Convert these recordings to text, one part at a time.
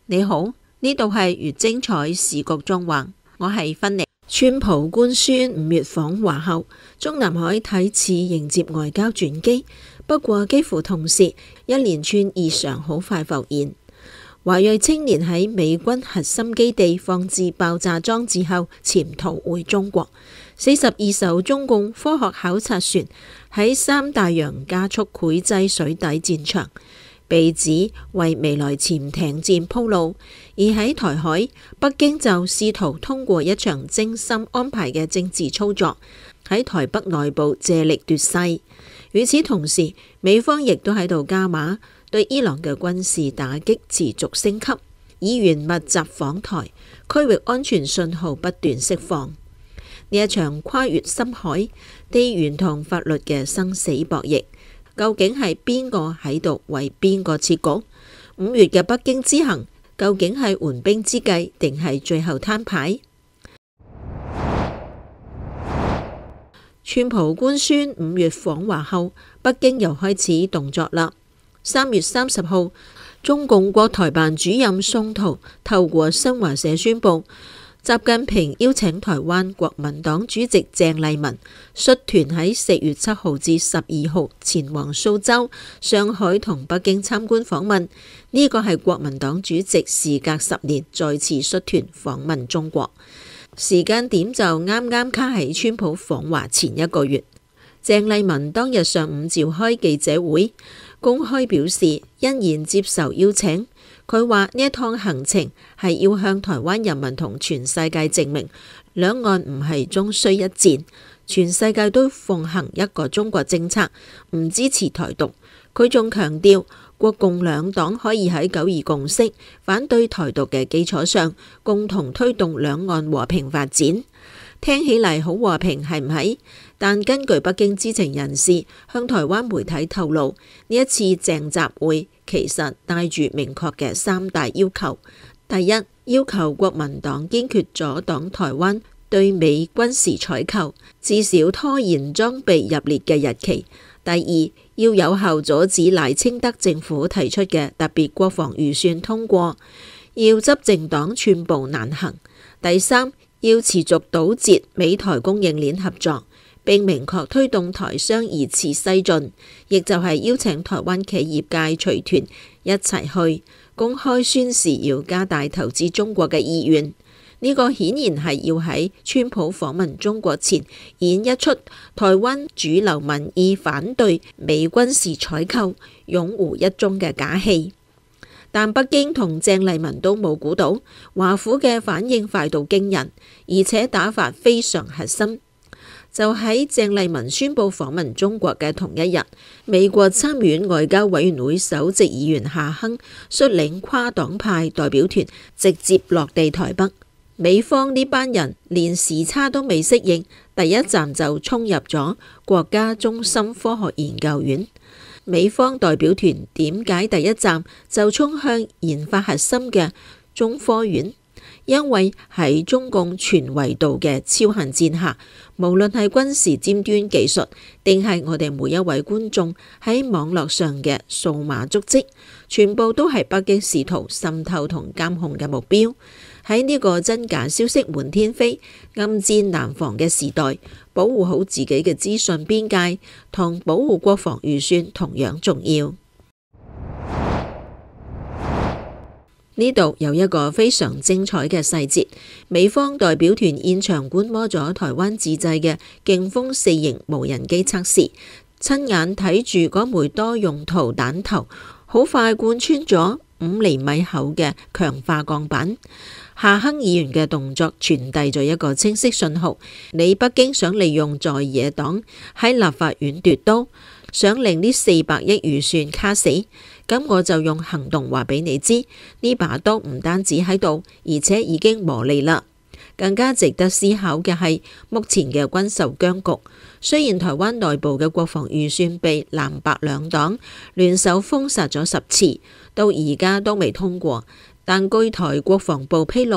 你好，呢度係越精彩時局縱橫，我係芬妮。川普官宣5月訪華後，中南海睇似迎接外交轉機，不過幾乎同時，一連串異常好快浮現。華裔青年喺美軍核心基地放置爆炸裝置後潛逃回中國。42艘中共科學考察船喺三大洋加速繪製水底戰場，被指為未來潛艇戰鋪路。而喺台海，北京就試圖通過一場精心安排嘅政治操作，喺台北內部借力奪勢。與此同時，美方亦都喺度加碼，對伊朗嘅軍事打擊持續升級，議員密集訪台，區域安全信號不斷釋放。呢一場跨越深海、地緣同法律嘅生死博弈，究竟係邊個喺度為邊個設局？5月嘅北京之行，究竟係緩兵之計，定係最後攤牌？川普官宣5月訪華後，北京又開始動作啦。3月30號，中共國台辦主任宋濤透過新華社宣布，習近平邀請台灣國民黨主席鄭麗文率團喺4月7號至12號前往蘇州、上海同北京參觀訪問。呢個係國民黨主席時隔10年再次率團訪問中國，時間點就啱啱卡喺川普訪華前1個月。鄭麗文當日上午召開記者會，公開表示欣然接受邀請。佢話呢一趟行程係要向台灣人民同全世界證明，兩岸唔係終須一戰，全世界都奉行一個中國政策，唔支持台獨。佢仲強調，國共兩黨可以喺9·2共識、反對台獨嘅基礎上，共同推動兩岸和平發展。聽起嚟好和平，係唔係？但根據北京知情人士向台灣媒體透露，呢一次鄭習會其實帶住明確嘅3大要求。第一，要求國民黨堅決阻擋台灣對美軍事採購，至少拖延裝備入列嘅日期。第二，要有效阻止賴清德政府提出嘅特別國防預算通過，要執政黨寸步難行。第三，要持續堵截美台供應鏈合作，並明確推動台商二次西進，亦就係邀請台灣企業界隨團一齊去，公開宣示要加大投資中國嘅意願。呢個顯然係要喺川普訪問中國前演一出台灣主流民意反對美軍事採購、擁護一中嘅假戲。但北京同鄭麗文都冇估到，華府嘅反應快到驚人，而且打法非常核心。就喺鄭麗文宣布訪問中國嘅同一日，美國參院外交委員會首席議員夏亨率領跨黨派代表團直接落地台北。美方呢班人連時差都未適應，第一站就衝入咗國家中心科學研究院。美方代表團點解第一站就衝向研發核心嘅中科院？因為喺中共全維度嘅超限戰下，無論係軍事尖端技術，定係我哋每一位觀眾喺網絡上嘅數碼足跡，全部都係北京試圖滲透同監控嘅目標。喺呢個真假消息滿天飛、暗箭難防嘅時代，保護好自己嘅資訊邊界同保護國防預算同樣重要。呢度有一個非常精彩嘅細節，美方代表團現場觀摩咗台灣自製嘅勁風4型無人機測試，親眼睇住嗰枚多用途彈頭好快貫穿咗5厘米厚嘅強化鋼板。夏亨議員嘅動作傳遞咗一個清晰信號，你北京想利用在野黨喺立法院奪刀，想令呢400億預算卡死，咁我就用行動話俾你知，呢把刀唔單止喺度，而且已經磨利啦。更加值得思考嘅係目前嘅軍售僵局，雖然台灣內部嘅國防預算被藍白兩黨聯手封殺咗10次，到而家都未通過。但據台國防部披露，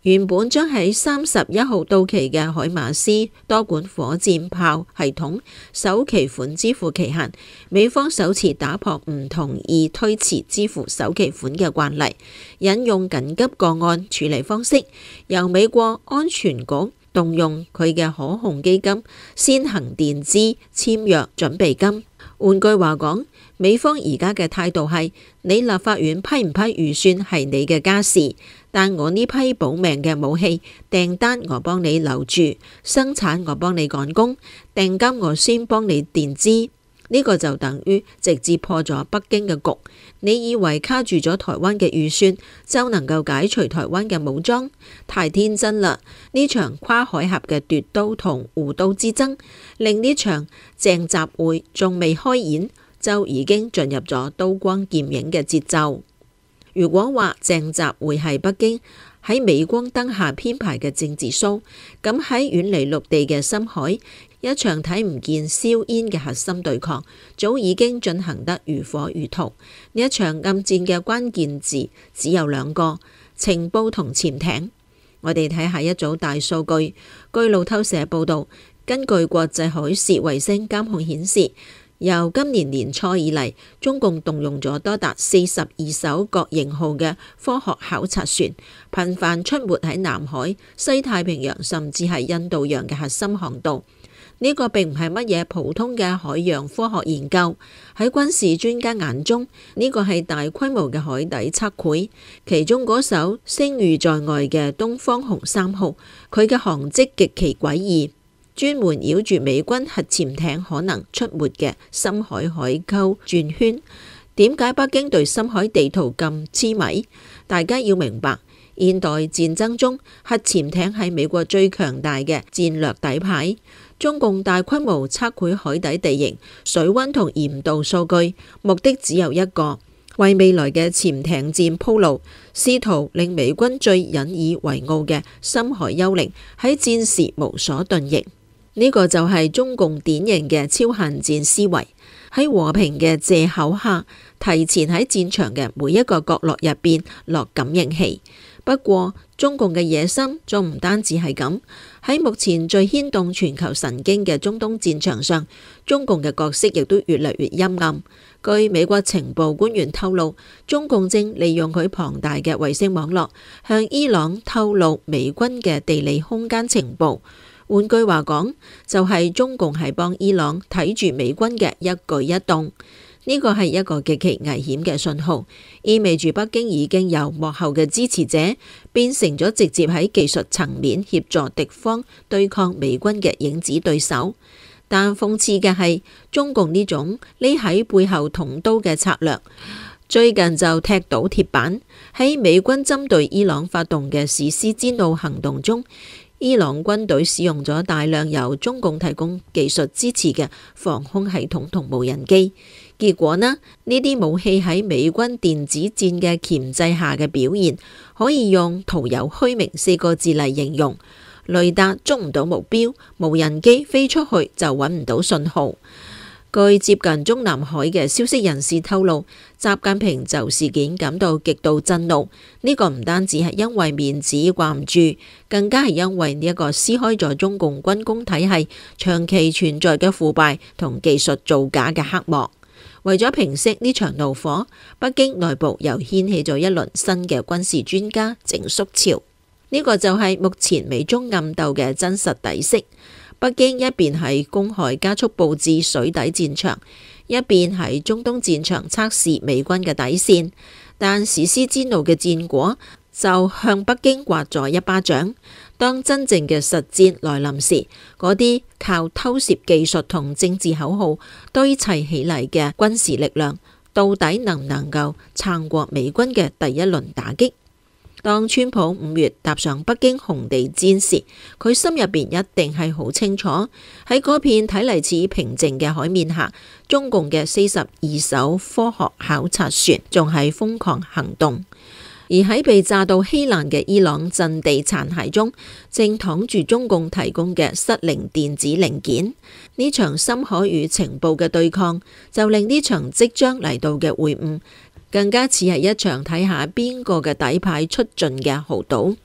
原本將喺31號到期嘅海馬斯多管火箭炮系統首期款支付期限，美方首次打破唔同意推遲支付首期款嘅慣例，引用緊急個案處理方式，由美國安全局動用佢嘅可控基金先行墊資簽約準備金。換句話講，美方而家嘅態度係：你立法院批唔批預算係你嘅家事，但我呢批保命嘅武器訂單我幫你留住，生產我幫你趕工，訂金我先幫你墊資。呢個就等於直接破咗北京嘅局。你以為卡住咗台灣嘅預算就能夠解除台灣嘅武裝？太天真啦！呢場跨海峽嘅奪刀同護刀之爭，令呢場鄭習會仲未開演就已經進入咗刀光劍影嘅節奏。如果話鄭習會係北京喺鎂光燈下編排嘅政治 show， 咁喺遠離陸地嘅深海，一場睇唔見硝煙嘅核心對抗早已經進行得如火如荼。呢一場暗戰嘅關鍵字只有兩個：情報同潛艇。我哋睇下一組大數據。據路透社報導，根據國際海事衛星監控顯示，由今年年初以嚟，中共動用咗多達42艘各型號嘅科學考察船，頻繁出沒喺南海、西太平洋甚至係印度洋嘅核心航道。呢個並唔係乜嘢普通嘅海洋科學研究，喺軍事專家眼中，呢個係大規模嘅海底測繪。其中嗰艘聲譽在外嘅東方紅3號，佢嘅航跡極其詭異，專門繞住美軍核潛艇可能出沒嘅深海海溝轉圈。點解北京對深海地圖咁痴迷？大家要明白，現代戰爭中核潛艇係美國最強大嘅戰略底牌。中共大規模測繪海底地形、水溫同鹽度數據，目的只有一個：為未來嘅潛艇戰鋪路，試圖令美軍最引以為傲嘅深海幽靈喺戰時無所遁形。呢個就係中共典型嘅超限戰思維，喺和平嘅借口下，提前喺戰場嘅每一個角落入邊落感應器。不過，中共嘅野心仲唔單止係咁。喺目前最牽動全球神經嘅中東戰場上，中共嘅角色亦都越嚟越陰暗。據美國情報官員透露，中共正利用佢龐大嘅衛星網絡，向伊朗透露美軍嘅地理空間情報。換句話講，就係中共係幫伊朗睇住美軍嘅一舉一動。呢個係一個極其危險嘅信號，意味住北京已經由幕後嘅支持者變成咗直接喺技術層面協助敵方對抗美軍嘅影子對手。但諷刺嘅係，中共呢種匿喺背後捅刀嘅策略，最近就踢倒鐵板。喺美軍針對伊朗發動嘅史詩之怒行動中，伊朗軍隊使用咗大量由中共提供技術支持嘅防空系統同無人機。結果呢？呢啲武器喺美軍電子戰嘅鉗制下嘅表現，可以用徒有虛名4個字嚟形容：雷達捉唔到目標，無人機飛出去就揾唔到信號。據接近中南海嘅消息人士透露，習近平就事件感到極度震怒。呢個唔單止係因為面子掛唔住，更加係因為呢一個撕開咗中共軍工體系長期存在嘅腐敗同技術造假嘅黑幕。為咗平息呢場怒火，北京內部又掀起咗一輪新嘅軍事專家整肅潮。呢個就係目前美中暗鬥嘅真實底色。北京一邊係公開加速佈置水底戰場，一邊喺中東戰場測試美軍嘅底線。但史詩之怒嘅戰果就向北京刮咗一巴掌。當真正嘅實戰來臨時，嗰啲靠偷竊技術同政治口號堆砌起嚟嘅軍事力量，到底能唔能夠撐過美軍嘅第一輪打擊？當川普5月踏上北京紅地毯時，佢心入邊一定係好清楚，喺嗰片睇嚟似平靜嘅海面下，中共嘅42艘科學考察船仲係瘋狂行動。而喺被炸到稀爛嘅伊朗陣地殘骸中，正躺住中共提供嘅失靈電子零件。呢場深海與情報嘅對抗，就令呢場即將嚟到嘅會晤，更加似係一場睇下邊個嘅底牌出盡嘅豪賭。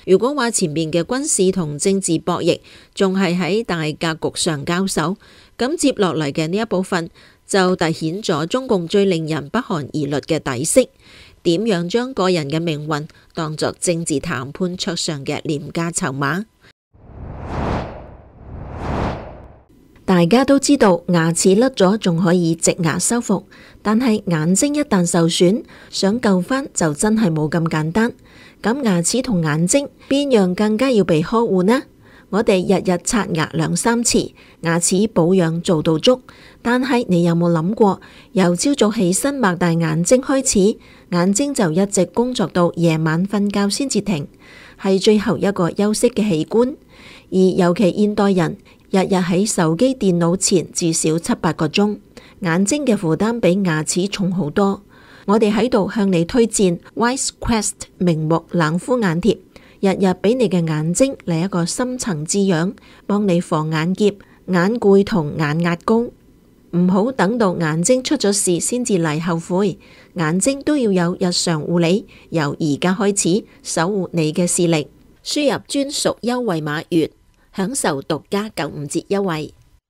如果話前面嘅軍事同政治博弈仲係喺大格局上交手，咁接落嚟嘅呢一部分就凸顯咗中共最令人不寒而慄嘅底色，點樣將個人嘅命運當作政治談判桌上嘅廉價籌碼。大家都知道牙齒甩咗仲可以植牙修復，但係眼睛一旦受損，想救返就真係冇咁簡單。咁牙齒同眼睛邊樣更加要被呵護呢？我哋日日刷牙2-3次，牙齒保養做到足，但係你有冇諗過，由朝早起身擘大眼睛開始，眼睛就一直工作到夜晚瞓覺先至停，係最後一個休息嘅器官。而尤其現代人日日喺手機電腦前至少7-8個鐘，眼睛嘅負擔比牙齒重好多。我哋喺度向你推薦 Wisecrest 明目冷敷眼貼，日日俾你嘅眼睛嚟一個深層滋養，幫你防眼澀、眼攰同眼壓高。唔好等到眼睛出咗事先至嚟後悔，眼睛都要有日常護理，由而家開始守護你嘅視力。輸入專屬優惠碼月，享受獨家95折優惠。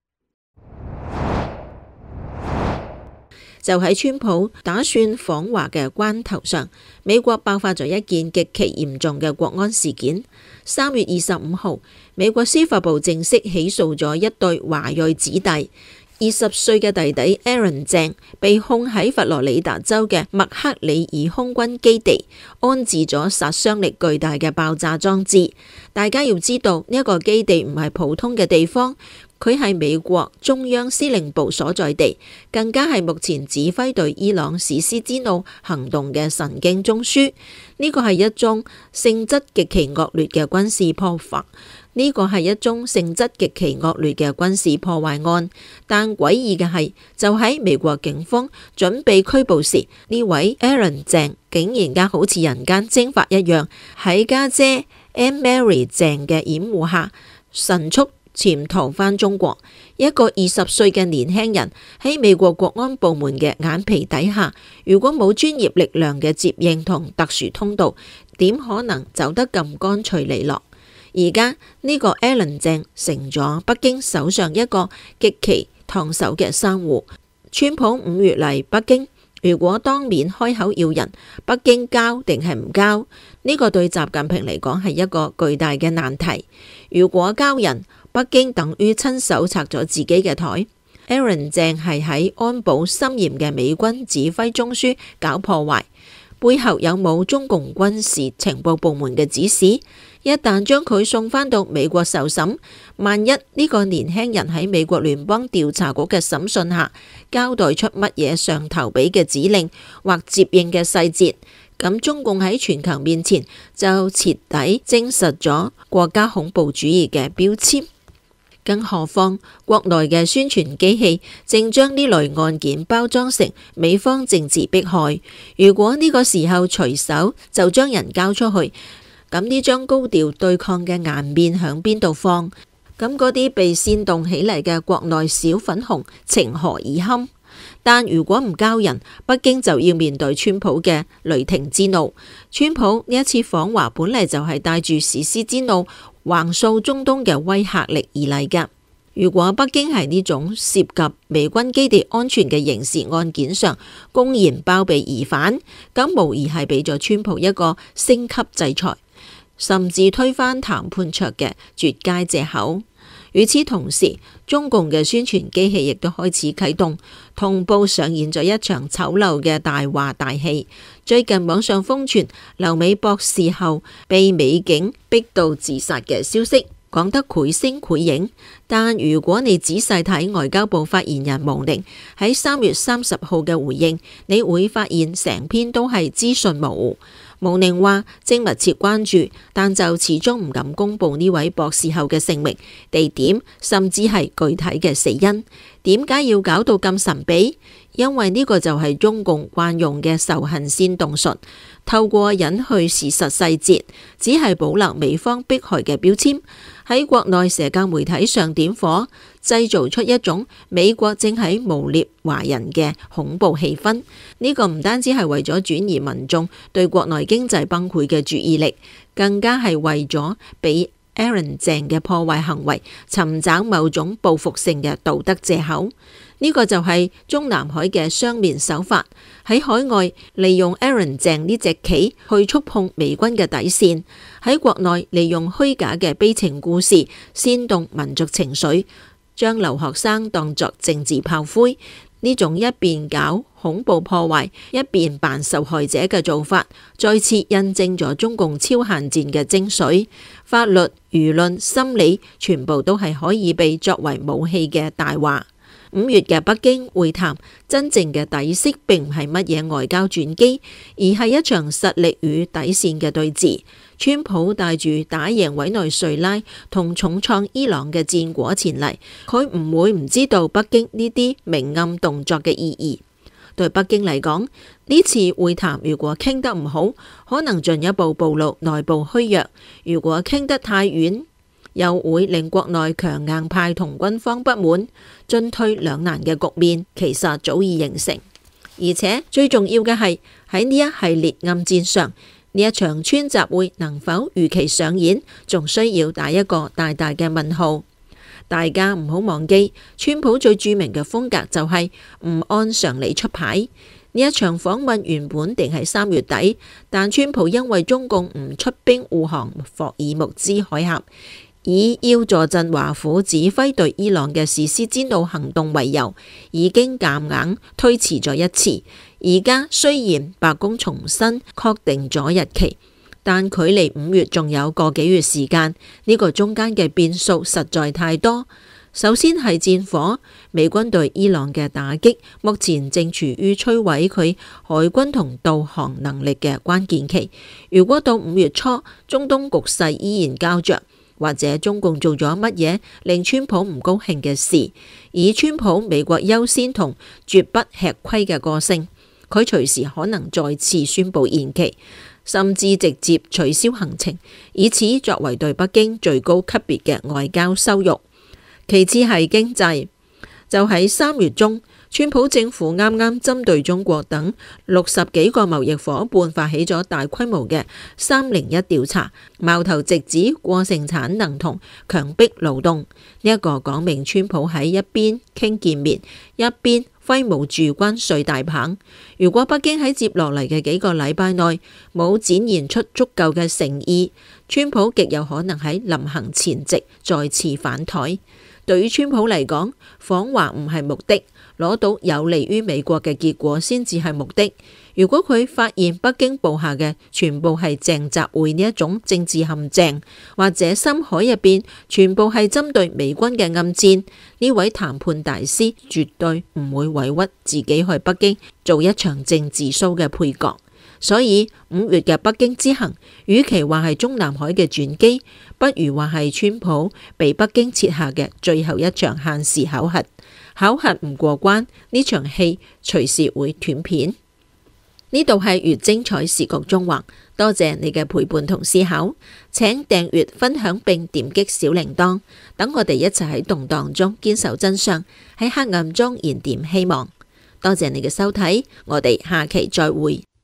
就喺川普打算訪華嘅關頭上，美國爆發咗一件極其嚴重嘅國安事件。3月25號，美國司法部正式起訴咗一對華裔子弟。20歲嘅弟弟 Aaron 鄭被控喺佛羅里達州嘅麥克里爾空軍基地安置咗殺傷力巨大嘅爆炸裝置。大家要知道呢一個基地唔係普通嘅地方，佢係美國中央司令部所在地，更加係目前指揮對伊朗史詩之怒行動嘅神經中樞。呢個係一宗性質極其惡劣嘅軍事破壞。呢個係一宗性質極其惡劣嘅軍事破壞案，但詭異嘅係，就喺美國警方準備拘捕時，呢位 Aaron 鄭竟然間好似人間蒸發一樣，喺家姐 Anne Mary 鄭嘅掩護下，神速潛逃返中國。一個20歲嘅年輕人喺美國國安部門嘅眼皮底下，如果冇專業力量嘅接應同特殊通道，點可能走得咁乾脆利落？而家呢個 Aaron 鄭成咗北京手上一個極其燙手嘅生護。川普5月嚟北京，如果當面開口要人，北京交定係唔交？呢個對習近平嚟講係一個巨大嘅難題。如果交人，北京等於親手拆咗自己嘅台。Aaron 鄭係喺安保森嚴嘅美軍指揮中樞搞破壞，背後有冇中共軍事情報部門嘅指使？一旦將佢送返到美國受審，萬一呢個年輕人喺美國聯邦調查局嘅審訊下交代出乜嘢上頭俾嘅指令或接應嘅細節，咁中共喺全球面前就徹底證實咗國家恐怖主義嘅標籤。更何況國內嘅宣傳機器正將呢類案件包裝成美方政治迫害，如果呢個時候隨手就將人交出去，咁呢張高調對抗嘅顏面響邊度放？咁嗰啲被煽動起嚟嘅國內小粉紅情何以堪？但如果唔交人，北京就要面對川普嘅雷霆之怒。川普呢一次訪華本嚟就係帶住史詩之怒橫掃中東嘅威嚇力而嚟㗎。如果北京係呢種涉及美軍基地安全嘅刑事案件上公然包庇疑犯，咁無疑係俾咗川普一個升級制裁，甚至推翻談判桌嘅絕佳藉口。與此同時，中共嘅宣傳機器亦都開始啟動，同步上演咗一場醜陋嘅大話大戲。最近網上瘋傳留美博士後被美警逼到自殺嘅消息，講得繪聲繪影。但如果你仔細睇外交部發言人毛寧喺3月30號嘅回應，你會發現成篇都係資訊模糊。毛寧話正密切關注，但就始終唔敢公布呢位博士後嘅姓名、地點，甚至係具體嘅死因。 點解要搞到咁神秘？因為呢個就係中共慣用嘅仇恨煽動術，透過隱去事實細節，只係保留美方迫害嘅標籤，喺國內社交媒體上點火，製造出一種美國正喺誣衊華人嘅恐怖氣氛。呢個唔單止係為咗轉移民眾對國內經濟崩潰嘅注意力，更加係為咗俾Aaron 鄭嘅破壞行為尋找某種報復性嘅道德藉口。呢個就係中南海嘅雙面手法，喺海外利用 Aaron 鄭呢隻棋去觸碰美軍嘅底線，喺國內利用虛假嘅悲情故事煽動民族情緒，將留學生當作政治炮灰。呢種一邊搞恐怖破壞，一邊扮受害者嘅做法，再次印證咗中共超限戰嘅精髓。法律、輿論、心理，全部都係可以被作為武器嘅大話。5月嘅北京會談，真正嘅底色並唔係乜嘢外交轉機，而係一場實力與底線嘅對峙。川普帶住打贏委內瑞拉同重創伊朗嘅戰果前嚟，佢唔會唔知道北京呢啲明暗動作嘅意義。對北京嚟講，呢次會談如果傾得唔好，可能進一步暴露內部虛弱；如果傾得太遠，又會令國內強硬派同軍方不滿，進退兩難嘅局面其實早已形成。而且最重要嘅係喺呢一系列暗戰上，呢一場川習會能否如期上演，仲需要打一個大大嘅問號。大家唔好忘記，川普最著名嘅風格就係唔按常理出牌。呢一場訪問原本定係3月底，但川普因為中共唔出兵護航霍爾木茲海峽，以要坐鎮華府指揮對伊朗嘅實施戰鬥行動為由，已經夾硬推遲咗一次。而家雖然白宮重新確定咗日期，但距離5月仲有個幾月時間，呢個中間嘅變數實在太多。首先係戰火，美軍對伊朗嘅打擊目前正處於摧毀佢海軍同導航能力嘅關鍵期。如果到5月初，中東局勢依然膠着，或者中共做咗乜嘢令川普唔高興嘅事，以川普美國優先同絕不吃虧嘅個性，佢隨時可能再次宣布延期，甚至直接取消行程，以此作為對北京最高級別嘅外交羞辱。其次係經濟，就喺3月中，川普政府啱啱針對中國等60幾個貿易夥伴發起咗大規模嘅301調查，矛頭直指過剩產能同強迫勞動。呢一個講明川普喺一邊傾見面，一邊揮舞住關稅大棒。如果北京喺接落嚟嘅幾個禮拜內冇展現出足夠嘅誠意，川普極有可能喺臨行前夕再次反台。對於川普嚟講，訪華唔係目的，攞到有利於美國嘅結果先至係目的。如果佢發現北京布下嘅全部係鄭習會呢一種政治陷阱，或者深海入邊全部係針對美軍嘅暗戰，呢位談判大師絕對唔會委屈自己去北京做一場政治 show 嘅配角。所以5月嘅北京之行，與其話係中南海嘅轉機，不如話係川普被北京設下嘅最後一場限時考核。考核唔過關，呢場戲隨時會斷片。呢度係越精彩時局中環，多謝你嘅陪伴同思考，請訂閱、分享並點擊小鈴鐺，等我哋一齊喺動盪中堅守真相，喺黑暗中燃點希望。多謝你嘅收睇，我哋下期再會。